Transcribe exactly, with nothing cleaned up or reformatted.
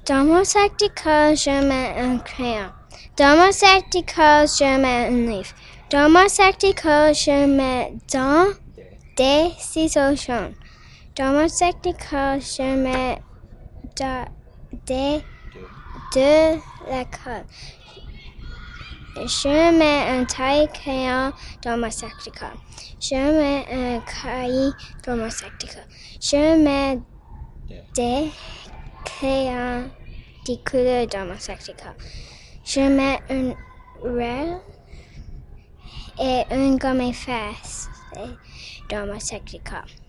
Dans mon sac d'école, je mets un crayon. Dans mon sac d'école, je mets un livre. Dans mon sac d'école, je mets dans des ciseaux jaunes. Dans mon sac d'école, je mets da, des de l'école. Je mets un taille crayon dans mon sac d'école. Je mets un cahier dans mon sac d'école. Je mets des crayons de couleur dans mon sac d'école. Je mets un rêve et une gomme efface dans mon sac d'école.